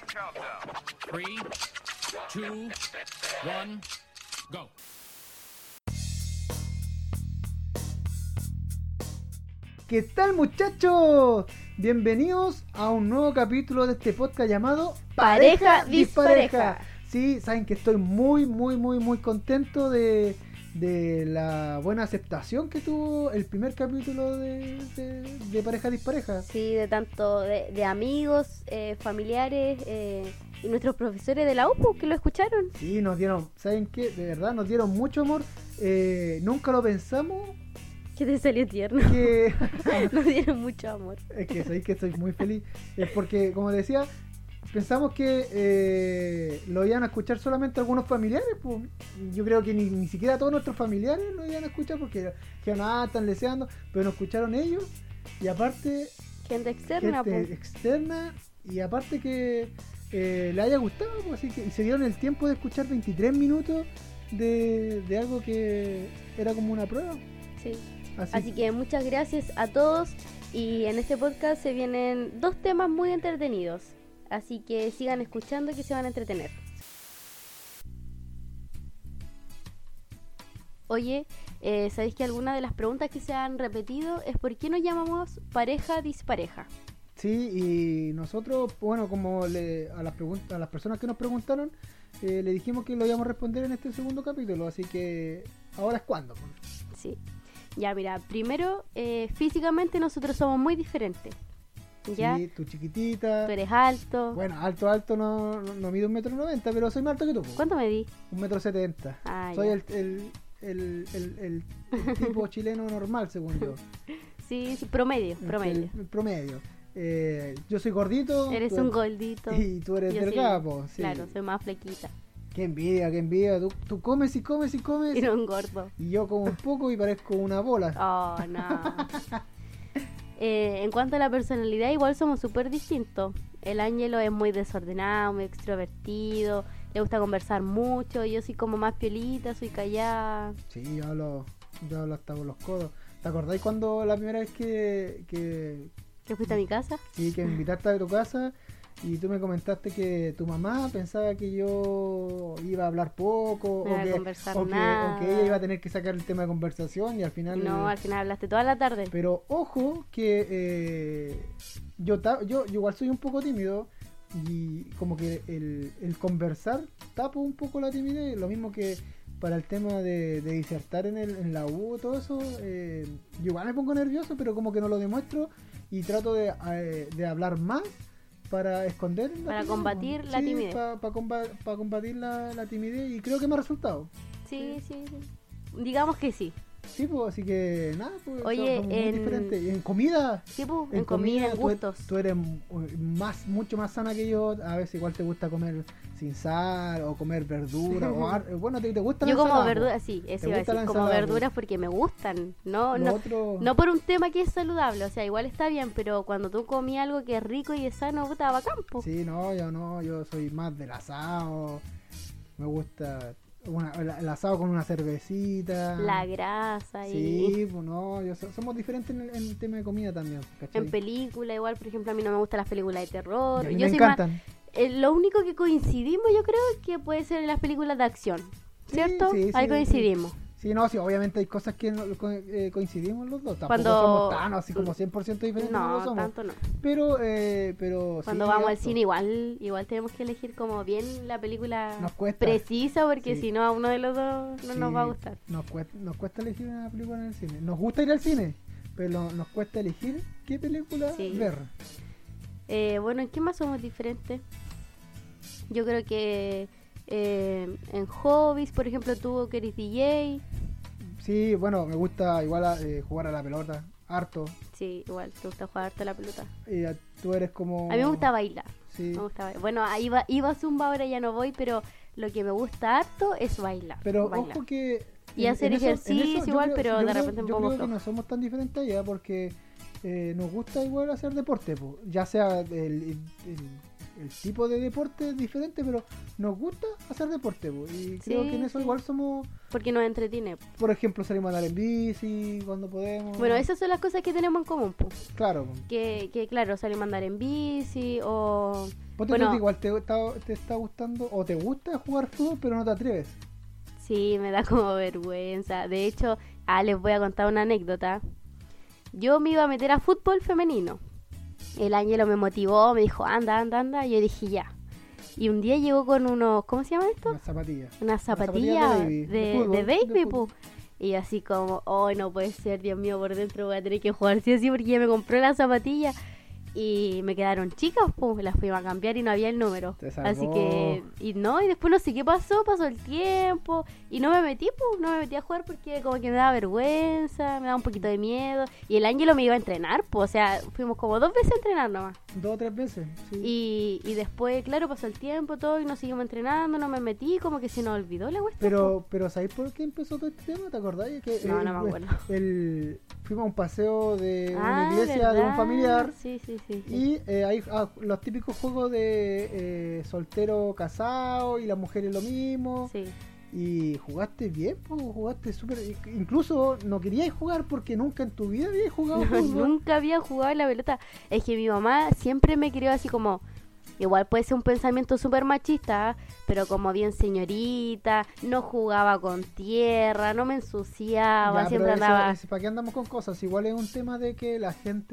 3, 2, 1, go. ¿Qué tal, muchachos? Bienvenidos a un nuevo capítulo de este podcast llamado Pareja Dispareja. Sí, saben que estoy muy contento de la buena aceptación que tuvo el primer capítulo de Pareja Dispareja. Sí, de tanto de amigos, familiares y nuestros profesores de la UPU que lo escucharon. Sí, nos dieron, ¿saben qué? De verdad, nos dieron mucho amor. Nunca lo pensamos. Que te salió tierno. Que... Nos dieron mucho amor. Es que sabéis que estoy muy feliz. Es porque, como decía, pensamos que lo iban a escuchar solamente algunos familiares. Pues. Yo creo que ni siquiera todos nuestros familiares lo iban a escuchar porque están leseando, pero nos escucharon ellos. Y aparte, gente externa, pues. externa. Y aparte que le haya gustado. Pues, así que y se dieron el tiempo de escuchar 23 minutos de algo que era como una prueba. Sí. Así que muchas gracias a todos. Y en este podcast se vienen 2 temas muy entretenidos. Así que sigan escuchando que se van a entretener. Oye, ¿sabéis que alguna de las preguntas que se han repetido es por qué nos llamamos pareja dispareja? Sí, y nosotros, bueno, como a las personas que nos preguntaron, le dijimos que lo íbamos a responder en este segundo capítulo, así que ahora es cuando. Sí, ya mira, primero, físicamente nosotros somos muy diferentes. ¿Ya? Sí, tú chiquitita. Tú eres alto. Bueno, alto no mido 1,90 m, pero soy más alto que tú. ¿Cuánto medí? 1,70 m. Ah, soy ya. el tipo chileno normal, según yo. Sí, promedio. El promedio. Yo soy gordito. Eres un gordito. Y tú eres delgado, sí. Claro, soy más flequita. Qué envidia. Tú comes y comes. Y no engordo. Y yo como un poco y parezco una bola. Oh, no. En cuanto a la personalidad, igual somos súper distintos. El Ángelo es muy desordenado, muy extrovertido, le gusta conversar mucho. Yo soy como más piolita, soy callada. Sí, yo hablo hasta con los codos. ¿Te acordáis cuando la primera vez que fuiste a mi casa? Sí, que me invitaste a tu casa y tú me comentaste que tu mamá pensaba que yo iba a hablar poco No iba a conversar nada. o que ella iba a tener que sacar el tema de conversación y al final... No, al final hablaste toda la tarde. Pero ojo que yo igual soy un poco tímido y como que el conversar tapo un poco la timidez, lo mismo que para el tema de disertar en la U, todo eso, yo igual me pongo nervioso, pero como que no lo demuestro y trato de hablar más para esconder para combatir la timidez. Para combatir la timidez y creo que me ha resultado. Sí. Digamos que sí. Sí, pues, así que nada, pues oye, somos muy diferentes. En comida. Sí, pues, en comida, en gustos. Tú eres mucho más sana que yo. A veces igual te gusta comer sin sal o comer verduras. Bueno, te gusta la ensalada. Yo como verduras, sí, eso iba a decir, como verduras porque me gustan. No por un tema que es saludable, o sea, igual está bien, pero cuando tú comí algo que es rico y es sano, puta, bacán, po. Sí, yo soy más del asado. Me gusta... el asado con una cervecita, la grasa sí, pues somos diferentes en el tema de comida también, ¿cachai? En película igual, por ejemplo, a mí no me gustan las películas de terror. A mí me encantan. Lo único que coincidimos yo creo que puede ser en las películas de acción, ¿cierto? Sí, ahí coincidimos. Sí, obviamente hay cosas que coincidimos los dos. Tampoco cuando somos tan así como 100% diferentes. No, somos. tanto no. Pero cuando sí, vamos al cine igual tenemos que elegir como bien la película precisa, porque si no a uno de los dos no nos va a gustar. Nos cuesta elegir una película en el cine. Nos gusta ir al cine, pero nos cuesta elegir qué película ver. Bueno, ¿en qué más somos diferentes? Yo creo que en hobbies, por ejemplo, tú que eres DJ. Sí, bueno, me gusta igual jugar a la pelota, harto. Sí, igual, te gusta jugar harto a la pelota. Y tú eres como... A mí me gusta bailar. Sí. Me gusta bailar. Bueno, iba a Zumba, ahora ya no voy, pero lo que me gusta harto es bailar. Pero bailar. Ojo que... Y hacer ejercicio igual, pero de repente un poco flojo. Yo creo que no somos tan diferentes allá porque nos gusta igual hacer deporte, po. Ya sea el tipo de deporte es diferente, pero nos gusta hacer deporte, po. Y creo que en eso igual somos... Porque nos entretiene. Por ejemplo, salimos a andar en bici cuando podemos. Bueno, esas son las cosas que tenemos en común, po. Claro. Que claro, salimos a andar en bici o Ponte Bueno. tú, igual te está gustando o te gusta jugar fútbol, pero no te atreves. Sí, me da como vergüenza. De hecho, les voy a contar una anécdota. Yo me iba a meter a fútbol femenino. El Ángelo me motivó, me dijo, anda, anda, anda. Y yo dije, ya. Y un día llegó con unos, ¿cómo se llama esto? Una zapatilla. Una zapatilla zapatilla de de fútbol, de baby, fútbol. pu. Y yo así como, oh, no puede ser, Dios mío, por dentro voy a tener que jugar sí o sí porque ya me compré la zapatilla. Y me quedaron chicas, pues, las fuimos a cambiar y no había el número. Te salvó. Así que, y después no sé qué pasó el tiempo. Y no me metí, pues, no me metí a jugar porque como que me daba vergüenza, me daba un poquito de miedo. Y el Ángelo me iba a entrenar, pues, o sea, fuimos como 2 veces a entrenar nomás. 2 o 3 veces, sí. Y después, claro, pasó el tiempo todo y nos seguimos entrenando, no me metí, como que se nos olvidó la cuestión. Pero ¿sabéis por qué empezó todo este tema? ¿Te acordáis? Que No, no me acuerdo. Fuimos a un paseo de una Ah, iglesia de un ¿verdad? familiar Sí. y hay los típicos juegos de soltero casado y las mujeres lo mismo. Sí. Y jugaste bien, pues, jugaste súper. Incluso no querías jugar porque nunca en tu vida habías jugado fútbol. Nunca había jugado en la pelota. Es que mi mamá siempre me crió así como, igual puede ser un pensamiento súper machista, pero como bien señorita, no jugaba con tierra, no me ensuciaba, Ya, siempre pero andaba... ¿para qué andamos con cosas? Igual es un tema de que la gente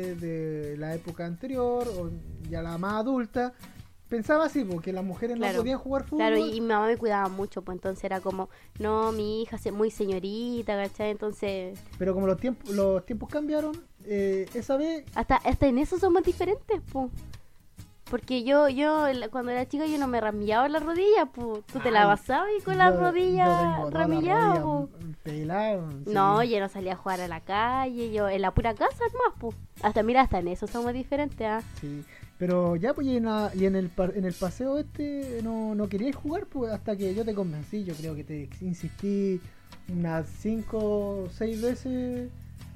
de la época anterior, o ya la más adulta, pensaba así, porque las mujeres Claro. no podían jugar fútbol. Claro, y mi mamá me cuidaba mucho, pues entonces era como, no, mi hija es muy señorita, ¿cachai? Entonces, Pero como los tiempos cambiaron, esa vez... hasta en eso somos diferentes, pues. Porque cuando era chica yo no me ramillaba la rodilla, pues. Tú te la Ay, pasabas y con la yo rodilla tengo toda la ramillada, rodilla pues. pelada, sí. No, yo no salía a jugar a la calle, yo en la pura casa nomás, pues. Hasta en eso somos diferentes, ¿ah? Sí. Pero ya, pues, y en el paseo no querías jugar, pues, hasta que yo te convencí. Yo creo que te insistí unas 5 o 6 veces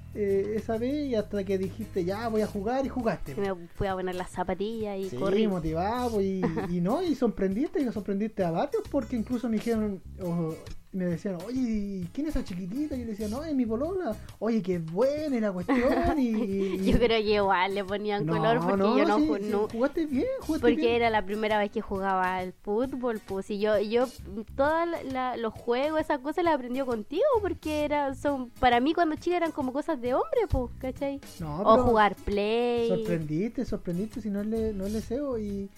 esa vez, y hasta que dijiste, ya, voy a jugar, y jugaste. Y me fui a poner las zapatillas y Sí, corrí. motivado, pues, y nos sorprendiste a varios, porque incluso me dijeron, me decían, oye, ¿quién es esa chiquitita? Y yo le decía, no, es mi polola. Oye, qué buena es la cuestión. Y Yo creo que igual le ponían color porque yo no, sí, jugaste bien, porque bien. era la primera vez que jugaba al fútbol, pues, y yo todos los juegos, esas cosas las aprendió contigo, porque son para mí cuando chica eran como cosas de hombre, pues, ¿cachai? No, O pero jugar play. sorprendiste, si no es deseo.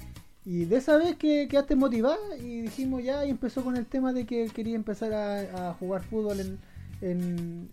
Y de esa vez que quedaste motivada y dijimos ya, y empezó con el tema de que él quería empezar a jugar fútbol en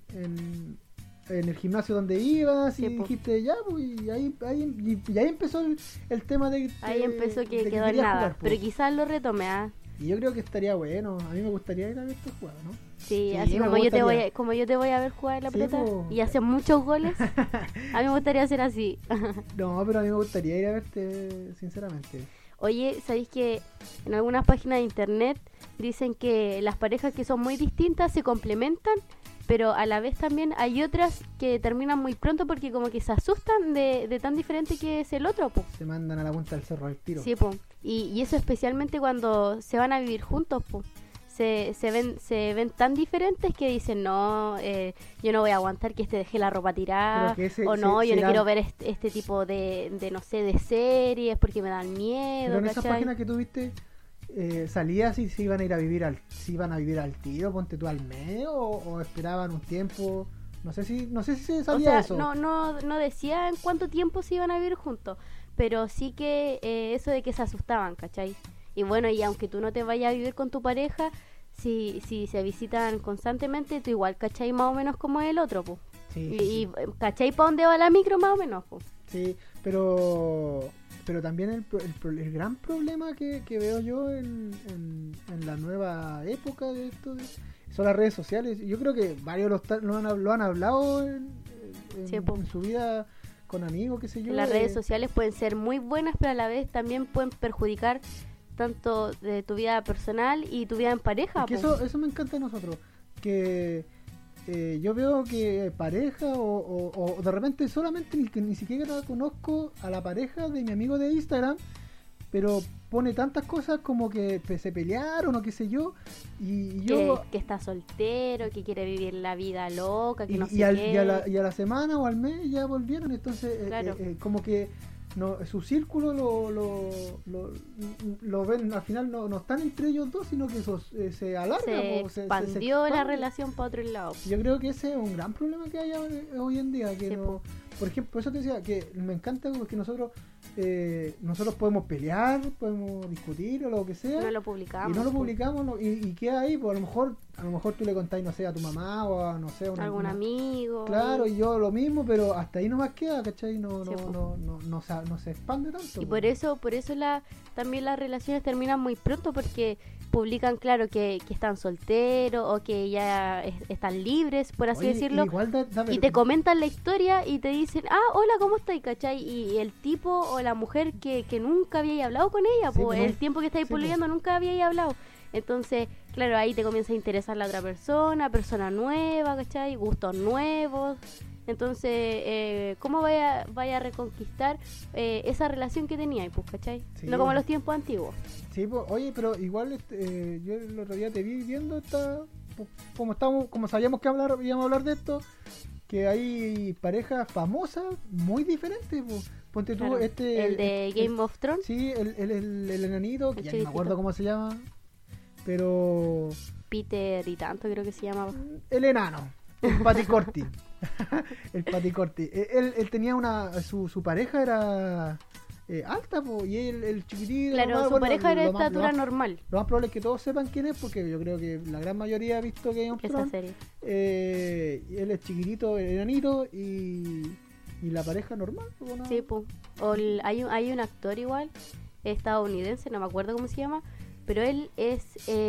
el gimnasio donde ibas, Sí, y po. dijiste ya, pues, y ahí empezó el tema de Ahí empezó que de quedó en querías nada, jugar, po. pero quizás lo retome, ¿ah? Y yo creo que estaría bueno, a mí me gustaría ir a verte jugar, ¿no? Sí, Sí, así me como yo te gustaría. como yo te voy a ver jugar en la Sí, pelota po. y hacer muchos goles, a mí me gustaría hacer así. No, pero a mí me gustaría ir a verte, sinceramente. Oye, ¿sabéis que en algunas páginas de internet dicen que las parejas que son muy distintas se complementan, pero a la vez también hay otras que terminan muy pronto porque como que se asustan de tan diferente que es el otro, po? Se mandan a la punta del cerro al tiro. Sí, po. Y eso especialmente cuando se van a vivir juntos, po. Se ven tan diferentes que dicen, no, yo no voy a aguantar que deje la ropa tirada, Pero que o no, yo no será- quiero ver este tipo de, no sé, de series porque me dan miedo, Pero en esas ¿cachai? páginas que tuviste, salías y se iban a ir a vivir si iban a vivir al tiro, ponte tú al medio, o esperaban un tiempo. No sé si se O salía sea, eso. no decía en cuánto tiempo se iban a vivir juntos, pero sí que eso de que se asustaban, ¿cachai? Y bueno, y aunque tú no te vayas a vivir con tu pareja, si se visitan constantemente, tú igual, ¿cachai? Más o menos como el otro, pues. Sí, Y, sí, sí. ¿cachai? ¿Para dónde va la micro? Más o menos, pues. Sí, pero también el gran problema que veo yo en la nueva época de esto son las redes sociales. Yo creo que varios lo han hablado Sí, po. en su vida con amigos, qué sé yo. Las redes sociales pueden ser muy buenas, pero a la vez también pueden perjudicar tanto de tu vida personal y tu vida en pareja, Que po. eso me encanta de nosotros, que yo veo que pareja o de repente solamente ni siquiera conozco a la pareja de mi amigo de Instagram, pero pone tantas cosas como que se pelearon o qué sé yo, y yo Que está soltero, que quiere vivir la vida loca, que no sé y a qué. la semana o al mes ya volvieron. Entonces Claro. como que no, su círculo lo ven, al final no están entre ellos dos, sino que eso se alarga. Se expandió la relación para otro lado. Yo creo que ese es un gran problema que hay hoy en día, que Sí, no, por ejemplo, por eso te decía que me encanta porque nosotros podemos pelear, podemos discutir o lo que sea, No lo publicamos. y no lo publicamos y queda ahí, pues a lo mejor tú le contás, no sé, a tu mamá o a, no sé, a Algún amigo. Claro, y yo lo mismo, pero hasta ahí nomás queda, ¿cachai? No Sí, po. no se expande tanto. Y po. por eso también las relaciones terminan muy pronto porque publican, claro, que están solteros o que ya están libres, por así Oye, decirlo. igual Y te comentan la historia y te dicen, hola, ¿cómo estás? ¿Cachai? Y el tipo o la mujer que nunca había hablado con ella, Sí, pues pues, el tiempo que estáis sí, pues. pololeando nunca había hablado. Entonces, claro, ahí te comienza a interesar la otra persona nueva, ¿cachai? Gustos nuevos. Entonces, ¿cómo vaya a reconquistar esa relación que teníais, pues, ¿cachai? Sí. No como en los tiempos antiguos. Sí, pues, oye, pero igual yo el otro día te vi viendo como sabíamos que íbamos a hablar de esto, que hay parejas famosas muy diferentes, pues. Ponte tú Claro. El de Game of Thrones. Sí, el enanito, que El ya no me chiquitito. acuerdo cómo se llama, pero Peter y tanto creo que se llamaba. el enano, el Paticorti. El Paticorti. Él tenía su pareja era alta, po, y él el chiquitito. Claro, nomás, su bueno, pareja era de lo más- estatura lo más- normal. Lo más probable es que todos sepan quién es, porque yo creo que la gran mayoría ha visto Game of Esa Thrones. serie. Y él es chiquitito, el enanito, y la pareja normal. ¿O no? Sí, pues. Hay un actor igual, estadounidense, no me acuerdo cómo se llama, pero él es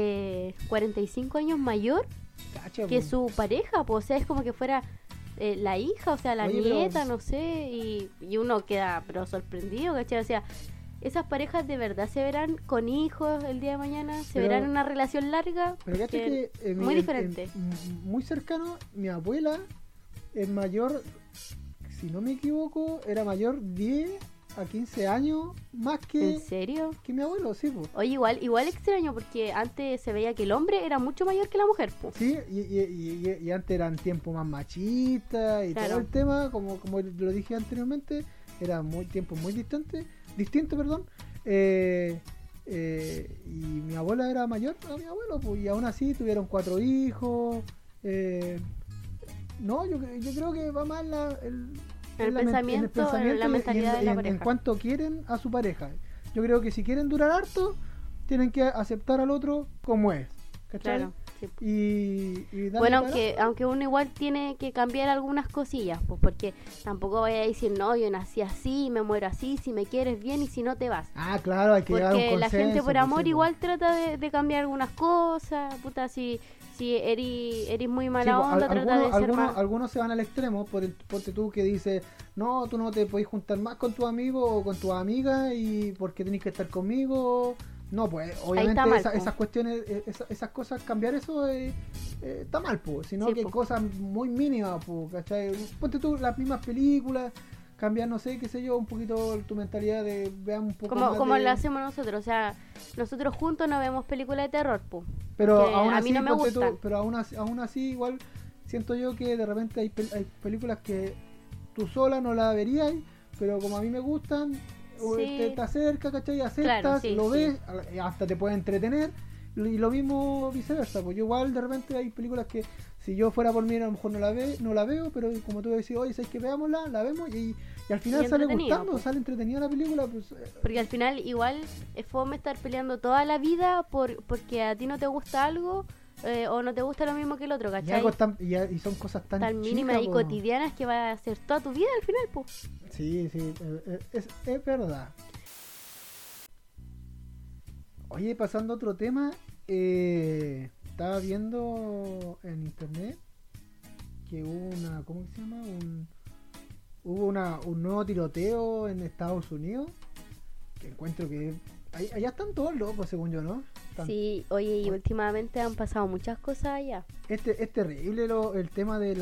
45 años mayor Cacha, que po. su pareja, pues, o sea, es como que fuera la hija, o sea, la Oye, pero- nieta, no sé, y uno queda pero sorprendido, ¿cachai? O sea, esas parejas de verdad se verán con hijos el día de mañana, se Pero- verán en una relación larga. Pero cacha que que muy diferente. muy cercano, mi abuela es mayor, si no me equivoco, era mayor 10 a 15 años más ¿En serio? que mi abuelo, sí, pues. Oye, igual extraño, porque antes se veía que el hombre era mucho mayor que la mujer, pues. Sí, y antes eran tiempos más machistas y Claro. todo el tema, como lo dije anteriormente, era tiempos muy distintos, perdón. Y mi abuela era mayor a mi abuelo, pues, y aún así tuvieron 4 hijos. No, yo creo que va más El pensamiento, en la y mentalidad de la en pareja. cuanto quieren a su pareja. Yo creo que si quieren durar harto, tienen que aceptar al otro como es. ¿Cachai? Claro, sí. Y darle Bueno, para aunque uno igual tiene que cambiar algunas cosillas, pues porque tampoco vaya a decir, no, yo nací así, me muero así, si me quieres bien y si no te vas. Ah, claro, hay que llegar a un Porque la consenso, gente por pues, amor sí, igual trata de cambiar algunas cosas, puta, si eres muy pues. mala Sí, pues, onda, trata de ser más... algunos se van al extremo, porque tú que dices, no, tú no te podés juntar más con tu amigo o con tu amiga y porque tenés que estar conmigo. No, pues obviamente mal, po. esas cuestiones, esas cosas, cambiar eso está mal, pues, sino Sí, que hay po. cosas muy mínimas, pues, ¿cachai? Ponte tú las mismas películas, cambiar, no sé, qué sé yo, un poquito tu mentalidad de vean un poco más Como de... lo hacemos nosotros, o sea, nosotros juntos no vemos películas de terror, pues. Pero porque aún a así, mí no me ponte tú, gustan. pero aún así igual siento yo que de repente hay películas que tú sola no la verías, pero como a mí me gustan, Sí. te acerca, ¿cachai? Aceptas, Claro, sí, lo sí. ves, hasta te puede entretener, y lo mismo viceversa, pues yo igual de repente hay películas que si yo fuera por mí a lo mejor no la veo, pero como tú decís, oye, ¿sabes que veámosla? La vemos y al final Y sale entretenida, gustando, pues. sale entretenida la película, pues Porque al final igual es fome estar peleando toda la vida porque a ti no te gusta algo o no te gusta lo mismo que el otro, y, ¿cachai? algo y son cosas tan Mínimas chicas, y pues. cotidianas que va a ser toda tu vida al final, pues. Sí, es verdad. Oye, pasando a otro tema, estaba viendo en internet que hubo ¿cómo se llama? Hubo un nuevo tiroteo en Estados Unidos, que encuentro que allá están todos locos, según yo, ¿no? Sí, oye, y últimamente han pasado muchas cosas allá. Es terrible el tema de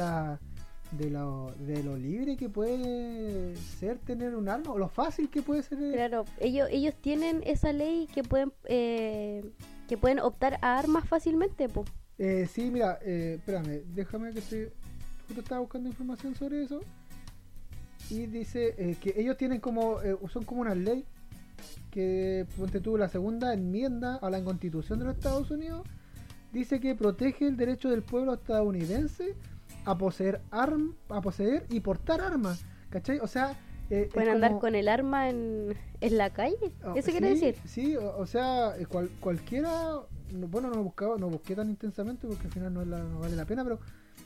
lo libre que puede ser tener un arma, o lo fácil que puede ser. Claro, ellos tienen esa ley que pueden optar a armas fácilmente, pues. Sí, mira, espérame, déjame que justo estaba buscando información sobre eso. y dice que ellos tienen como, son como una ley que, ponte tú, la segunda enmienda a la Constitución de los Estados Unidos, dice que protege el derecho del pueblo estadounidense a poseer y portar armas, ¿cachai? O sea, Pueden andar con el arma en la calle. ¿Eso quiere decir? Sí, o sea, cualquiera, bueno, no busqué tan intensamente porque al final no vale la pena, pero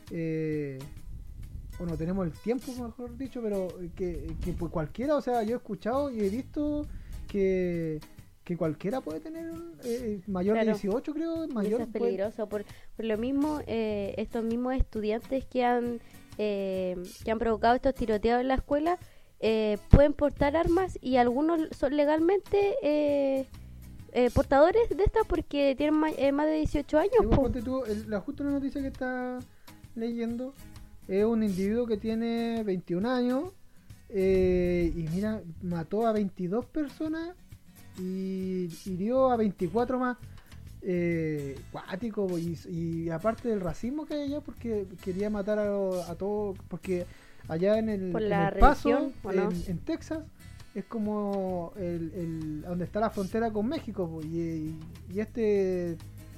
o no tenemos el tiempo, mejor dicho, pero que pues cualquiera, o sea, yo he escuchado y he visto que cualquiera puede tener mayor de 18, creo, mayor. Eso es peligroso, por lo mismo, estos mismos estudiantes que han provocado estos tiroteos en la escuela, pueden portar armas y algunos son legalmente portadores de estas porque tienen más de 18 años. Sí, ponte tú, justo la noticia que está leyendo es un individuo que tiene 21 años y mira, mató a 22 personas y hirió a 24 más. Cuático, y aparte del racismo que hay allá, porque quería matar a todos, porque allá en el Paso, en Texas, es como donde está la frontera con México, y este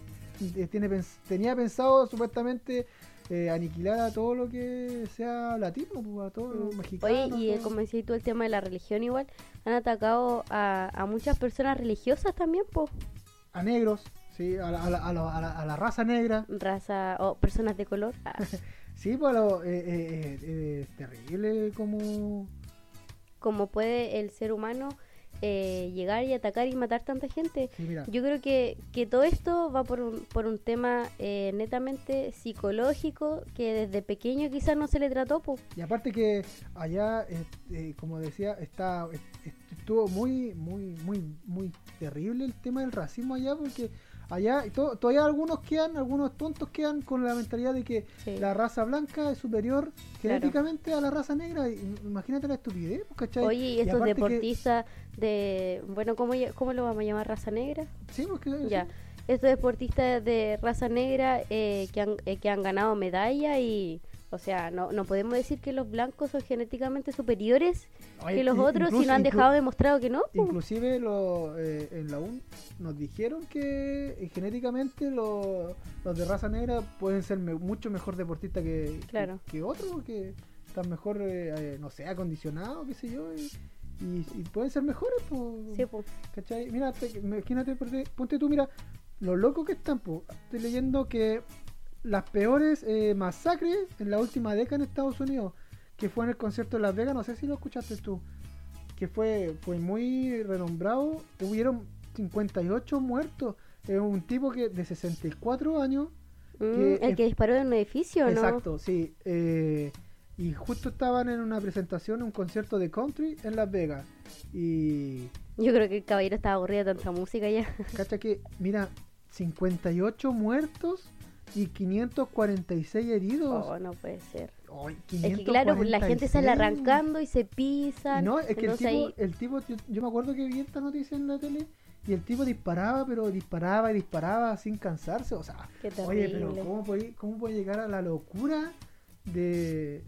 tenía pensado supuestamente aniquilar a todo lo que sea latino, a todos los mexicanos. Oye, y como decías tú, el tema de la religión igual, han atacado a muchas personas religiosas también, pues. A negros, sí, a la raza negra. Raza o personas de color. Sí, pues es terrible como puede el ser humano llegar y atacar y matar tanta gente. Sí, mira. Yo creo que todo esto va por un tema netamente psicológico que desde pequeño quizás no se le trató, po. Y aparte que allá, como decía, estuvo muy terrible el tema del racismo allá, porque allá todavía algunos tontos quedan con la mentalidad de que Sí. la raza blanca es superior genéticamente a la raza negra. Imagínate la estupidez, ¿cachai? Oye, y estos aparte deportistas bueno, ¿cómo lo vamos a llamar? ¿Raza negra? Sí, porque Ya. Estos deportistas de raza negra que han ganado medalla y... O sea, no podemos decir que los blancos son genéticamente superiores que los otros si no han dejado demostrado que no. Inclusive en la UN nos dijeron que genéticamente los de raza negra pueden ser mucho mejor deportistas que otros, porque están mejor, no sé, acondicionados, qué sé yo, y pueden ser mejores, pues. Sí, pues. ¿Cachai? Mira, imagínate, ponte tú, mira, los locos que están, pues. Estoy leyendo que las peores masacres en la última década en Estados Unidos, que fue en el concierto de Las Vegas, no sé si lo escuchaste tú, que fue muy renombrado, hubieron 58 muertos, un tipo de 64 años, el que disparó en un edificio, ¿no? Exacto, sí, y justo estaban en una presentación, un concierto de country en Las Vegas, y... Yo creo que el caballero estaba aburrido de tanta música ya. Cacha que, mira, 58 muertos y 546 heridos. Oh, no puede ser. Oh, es que claro, la gente sale arrancando y se pisan. No, es que el tipo yo me acuerdo que vi esta noticia en la tele y el tipo disparaba y disparaba sin cansarse. O sea, oye, pero ¿cómo puede llegar a la locura de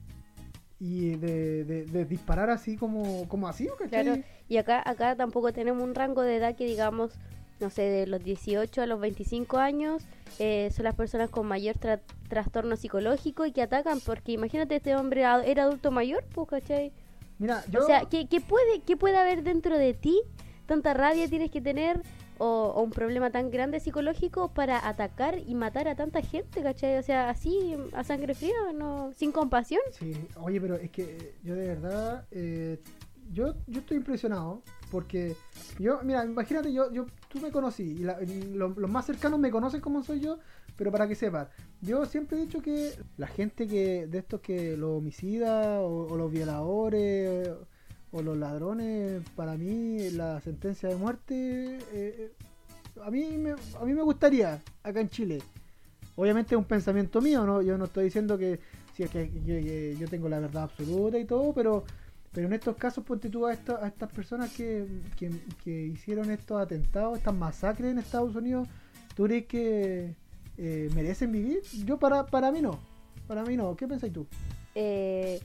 disparar así como así? ¿Cachai? Claro, y acá tampoco tenemos un rango de edad que digamos, no sé, de los 18 a los 25 años son las personas con mayor trastorno psicológico y que atacan, porque imagínate, este hombre era adulto mayor, pues, ¿cachai? Mira, O sea, ¿qué puede haber dentro de ti? Tanta rabia tienes que tener o un problema tan grande psicológico para atacar y matar a tanta gente, ¿cachai? O sea, así, a sangre fría, no, sin compasión. Sí, oye, pero es que yo de verdad... Yo estoy impresionado porque mira, imagínate, tú me conocí y los más cercanos me conocen como soy yo, pero para que sepas, yo siempre he dicho que la gente de estos que los homicidas o los violadores o los ladrones, para mí la sentencia de muerte a mí me gustaría acá en Chile. Obviamente es un pensamiento mío, ¿no? Yo no estoy diciendo que yo tengo la verdad absoluta y todo, pero en estos casos, ponte tú a estas personas que hicieron estos atentados, estas masacres en Estados Unidos, ¿tú crees que merecen vivir? Yo para mí no. ¿Qué pensáis tú?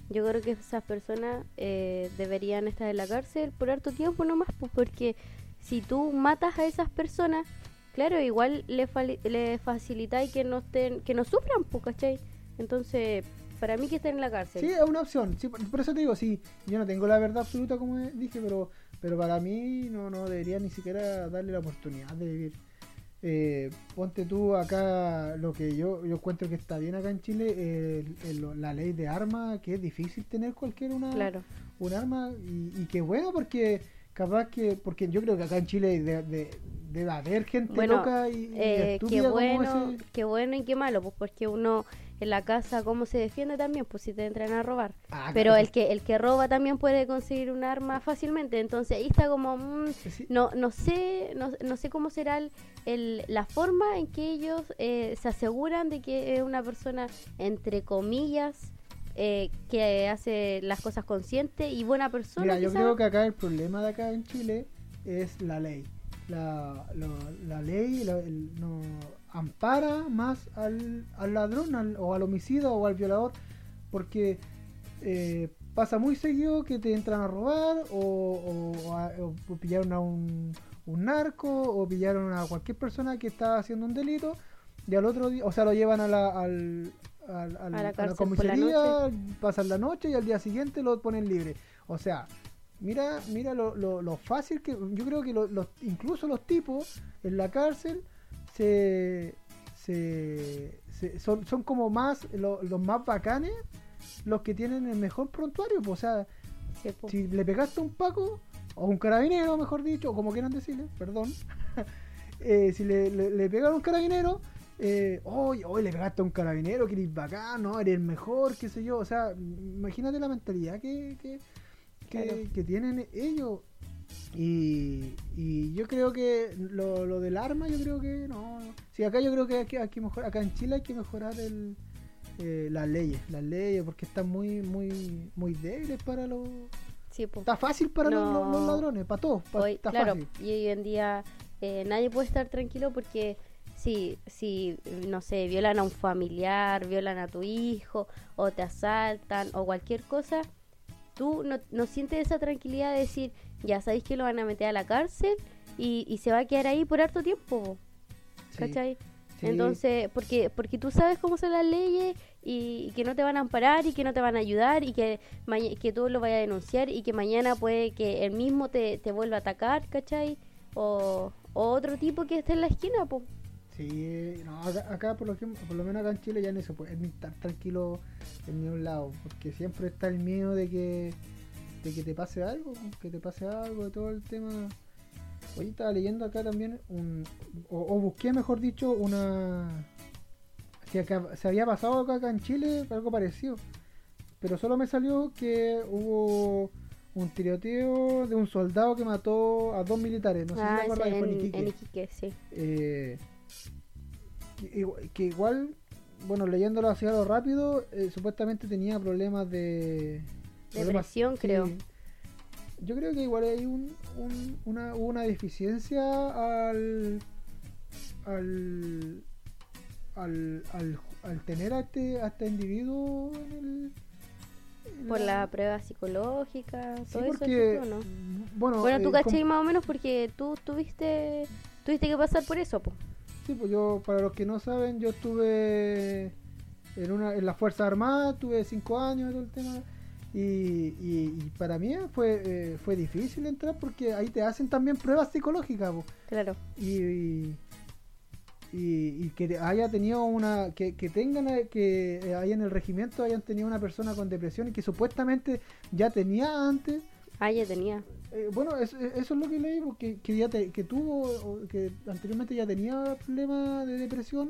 yo creo que esas personas deberían estar en la cárcel por harto tiempo nomás, pues, porque si tú matas a esas personas, claro, igual le facilitáis que no estén, que no sufran, pues, ¿cachai? Entonces, para mí que estén en la cárcel. Sí, es una opción. Sí, por eso te digo, sí, yo no tengo la verdad absoluta, como dije, pero para mí no debería ni siquiera darle la oportunidad de vivir. Ponte tú acá, lo que yo encuentro que está bien acá en Chile, la ley de armas, que es difícil tener Claro. un arma, y que bueno, porque capaz que, porque yo creo que acá en Chile debe haber gente Bueno, loca y qué estúpida bueno, como ese. qué bueno y qué malo, pues porque uno en la casa cómo se defiende también, pues si te entran a robar. Ah, Pero claro, el que roba también puede conseguir un arma fácilmente, entonces ahí está como sí, no sé cómo será la forma en que ellos se aseguran de que es una persona entre comillas que hace las cosas consciente y buena persona. mira, yo quizás. creo que acá el problema de acá en Chile es la ley. La ley no ampara más al ladrón o al homicida o al violador, porque pasa muy seguido que te entran a robar o pillaron a un narco o pillaron a cualquier persona que está haciendo un delito y al otro día, o sea, lo llevan a A la la cárcel por la comisaría, pasan la noche y al día siguiente lo ponen libre. O sea, mira lo fácil que, yo creo que incluso los tipos en la cárcel son como más los más bacanes, los que tienen el mejor prontuario, pues, o sea, Sí, po. si le pegaste a un Paco o un carabinero, mejor dicho, o como quieran decirle, perdón, si le pegaron a un carabinero, hoy le pegaste a un carabinero, que eres bacán, no, eres el mejor, qué sé yo, o sea, imagínate la mentalidad Claro. que tienen ellos. Y yo creo que lo del arma, yo creo que no. Sí, acá yo creo que hay que mejorar, acá en Chile hay que mejorar las leyes, porque están muy débiles para los. Sí, po. Está fácil para No. los ladrones, para todos, está Claro, fácil. y hoy en día nadie puede estar tranquilo porque si, no sé, violan a un familiar, violan a tu hijo, o te asaltan, o cualquier cosa, tú no sientes esa tranquilidad de decir, ya sabéis que lo van a meter a la cárcel y se va a quedar ahí por harto tiempo, po, Sí, ¿cachai? sí. Entonces, porque tú sabes cómo son las leyes y que no te van a amparar y que no te van a ayudar y que tú lo vayas a denunciar y que mañana puede que él mismo te vuelva a atacar, ¿cachai? O otro tipo que esté en la esquina, pues. Sí, no, acá por lo menos acá en Chile ya no se puede ni estar tranquilo en ningún lado, porque siempre está el miedo de que te pase algo, de todo el tema. Hoy estaba leyendo acá también o busqué, mejor dicho, que se había pasado acá en Chile algo parecido, pero solo me salió que hubo un tiroteo de un soldado que mató a 2 militares, no sé si te acuerdas, fue en Iquique. En Iquique, sí. Que igual, bueno, leyéndolo así a lo rápido, supuestamente tenía problemas de Depresión, sí. creo. Yo creo que igual hay una deficiencia al tener a este individuo Por la prueba psicológica, sí, todo eso, porque, ¿o no? bueno, Tú cachai más o menos porque tú tuviste que pasar por eso, po. sí, pues yo, para los que no saben, yo estuve en las Fuerzas Armadas, tuve 5 años, todo el tema, y para mí fue difícil entrar porque ahí te hacen también pruebas psicológicas, pues. Claro. Y que haya tenido que ahí en el regimiento hayan tenido una persona con depresión y que supuestamente ya tenía antes. Ya tenía. Bueno, eso es lo que leí, porque que tuvo, o que anteriormente ya tenía problemas de depresión,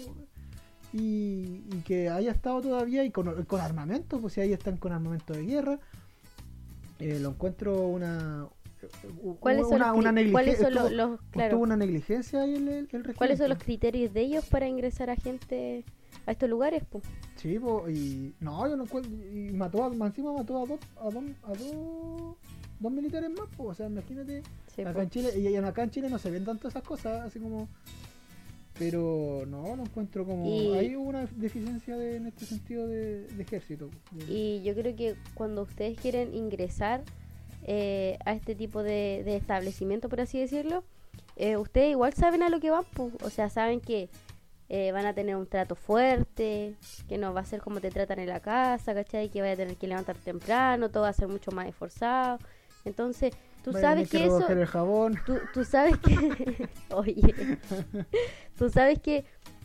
y que haya estado todavía y con armamento, pues si ahí están con armamento de guerra. Lo encuentro ¿Cuáles son una negligencia. claro, Tuvo una negligencia ahí el regimiento. ¿cuáles son los criterios de ellos para ingresar a gente a estos lugares, po? Sí, y no, yo no encuentro, y encima mató a dos militares más, o sea, imagínate. Sí, Acá po. en Chile, y acá en Chile no se ven tanto esas cosas, así como pero no lo encuentro como... Y- Hay una deficiencia en este sentido de ejército. Y yo creo que cuando ustedes quieren ingresar a este tipo de establecimiento, por así decirlo, ustedes igual saben a lo que van, pues. O sea, saben que van a tener un trato fuerte, que no va a ser como te tratan en la casa, ¿cachai? Que vaya a tener que levantar temprano, todo va a ser mucho más esforzado. Entonces, tú Vayan a sabes tener que eso... recoger el jabón. Tú sabes que... Oye, tú sabes que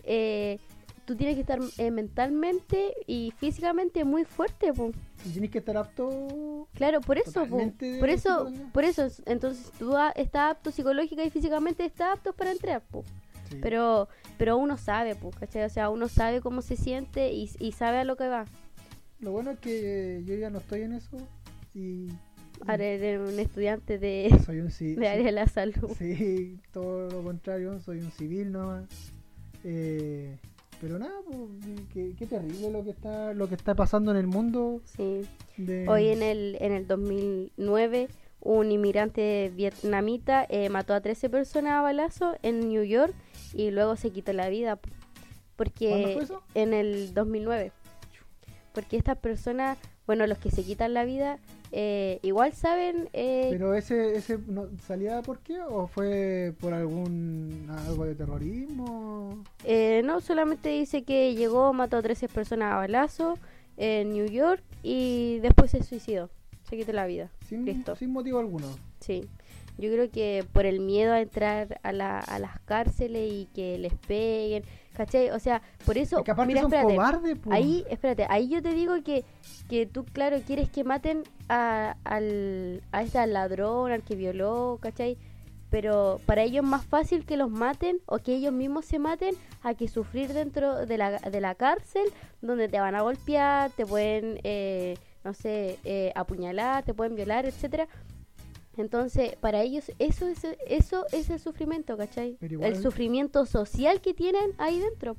tú tienes que estar mentalmente y físicamente muy fuerte, po. Y tienes que estar apto... Claro, por eso, po. Totalmente Por eso, psicológico. por eso, entonces tú estás apto psicológica y físicamente estás apto para entrar, po. Sí. Pero uno sabe, po, ¿cachai? O sea, uno sabe cómo se siente y sabe a lo que va. Lo bueno es que yo ya no estoy en eso y Ahora eres un estudiante de soy un de área de la salud. Sí, todo lo contrario, soy un civil nomás. Pero nada, pues, qué terrible lo que está pasando en el mundo. Sí. De... Hoy en el 2009 un inmigrante vietnamita mató a 13 personas a balazo en New York y luego se quitó la vida. Porque ¿Cuándo fue eso? en el 2009. Porque estas personas, bueno, los que se quitan la vida, igual saben... Pero ese no, ¿salía por qué? ¿O fue por algo de terrorismo? no, solamente dice que llegó, mató a 13 personas a balazo en New York y después se suicidó. Se quitó la vida. Listo. Sin motivo alguno. Sí, yo creo que por el miedo a entrar a las cárceles y que les peguen, ¿cachai? O sea, por eso, Es que aparte mira, son espérate, cobardes, pues. ahí yo te digo que tú, claro, quieres que maten a este ladrón, al que violó, ¿cachai? Pero para ellos es más fácil que los maten o que ellos mismos se maten a que sufrir dentro de la cárcel, donde te van a golpear, te pueden, no sé, apuñalar, te pueden violar, etcétera. Entonces, para ellos eso es el sufrimiento, ¿cachai? Pero igual- El sufrimiento social que tienen ahí dentro.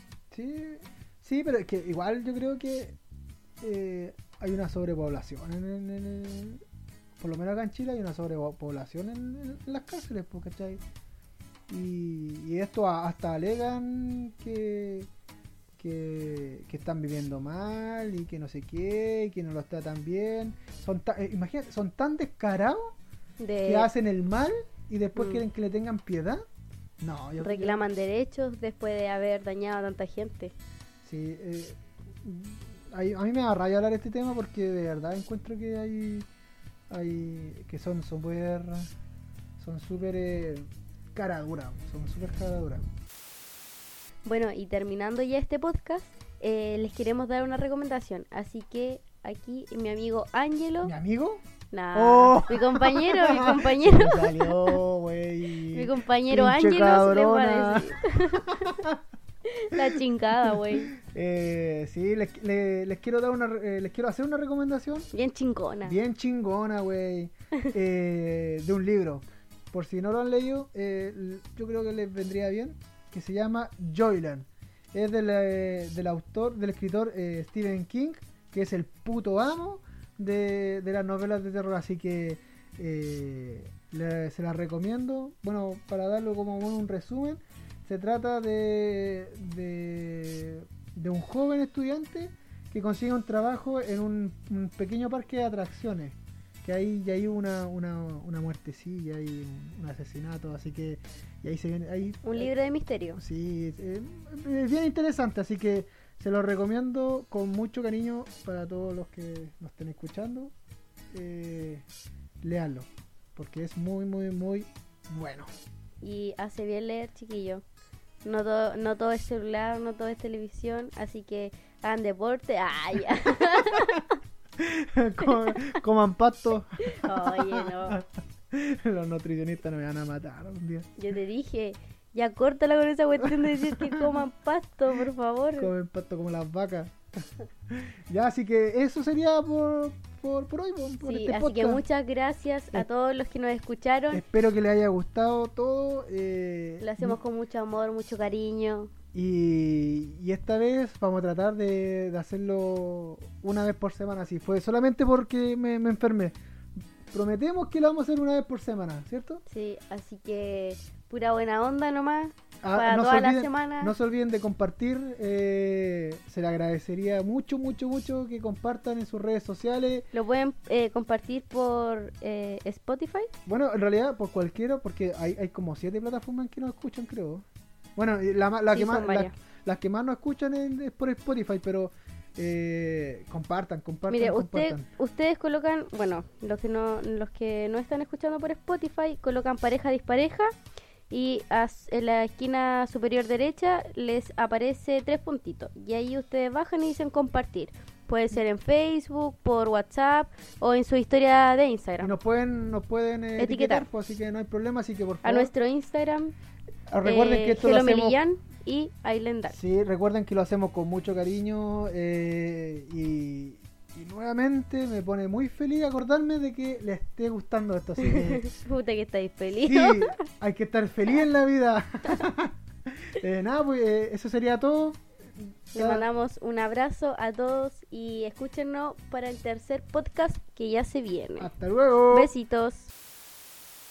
Sí, pero es que igual yo creo que hay una sobrepoblación por lo menos acá en Chile hay una sobrepoblación en las cárceles, pues, ¿cachai? Y esto hasta alegan que están viviendo mal y que no sé qué, y que no los tratan bien. Imagínate, son tan descarados que hacen el mal y después quieren que le tengan piedad. No, Reclaman derechos después de haber dañado a tanta gente. Sí, a mí me da rabia hablar de este tema porque de verdad encuentro que hay que son súper cara dura, son súper cara dura. Bueno, y terminando ya este podcast, les queremos dar una recomendación. Así que aquí mi amigo Ángelo, ¿Mi amigo? nah, Oh. mi compañero, Me salió, güey. mi compañero Pinche Ángelo se les va cabrona. a decir. La chingada, güey. Sí, les quiero dar les quiero hacer una recomendación Bien chingona. bien chingona, güey, de un libro. Por si no lo han leído, yo creo que les vendría bien, que se llama Joyland. Es del autor, del escritor Stephen King, que es el puto amo de las novelas de terror, así que se las recomiendo. Bueno, para darlo como un resumen, se trata de un joven estudiante que consigue un trabajo en un pequeño parque de atracciones, que ahí ya hay una muertecilla, hay un asesinato, así que y ahí se viene ahí Un libro de misterio. sí, es bien interesante, así que se lo recomiendo con mucho cariño para todos los que nos estén escuchando. Léanlo, porque es muy muy muy bueno. Y hace bien leer, chiquillo. No todo es celular, no todo es televisión. Así que hagan deporte. ¡Ay! Coman pasto. Oye, no. Los nutricionistas no me van a matar un día. Yo te dije, ya córtala con esa cuestión de decir que coman pasto, por favor. Comen pasto como las vacas. Ya, así que eso sería por hoy, por Sí, este así que podcast. muchas gracias a todos los que nos escucharon. Espero que les haya gustado todo. Lo hacemos con mucho amor, mucho cariño. Y esta vez vamos a tratar de hacerlo una vez por semana. Si fue solamente porque me enfermé. prometemos que lo vamos a hacer una vez por semana, ¿cierto? Sí, así que pura buena onda nomás. Para no, toda se la olviden, semana. no se olviden de compartir. Se le agradecería mucho que compartan en sus redes sociales. Lo pueden compartir por Spotify. Bueno, en realidad por cualquiera, porque hay como 7 plataformas que nos escuchan, creo. Bueno, y la Sí, que son más, varias. las que más nos escuchan es por Spotify, pero compartan. Mire, compartan. ustedes colocan, bueno, los que no están escuchando por Spotify, colocan pareja dispareja y en la esquina superior derecha les aparece 3 puntitos y ahí ustedes bajan y dicen compartir. Puede ser en Facebook, por WhatsApp o en su historia de Y Instagram. nos pueden etiquetar, pues, así que no hay problema, así que por A favor. nuestro Instagram, Recuerden que esto lo Gelo hacemos. Melillán y Ailendar. Sí, recuerden que lo hacemos con mucho cariño y nuevamente me pone muy feliz acordarme de que les esté gustando esto. Así que Puta que estáis feliz. sí, hay que estar feliz en la vida. Nada, pues eso sería todo. Les mandamos un abrazo a todos y escúchenos para el tercer podcast que ya se viene. Hasta luego. Besitos.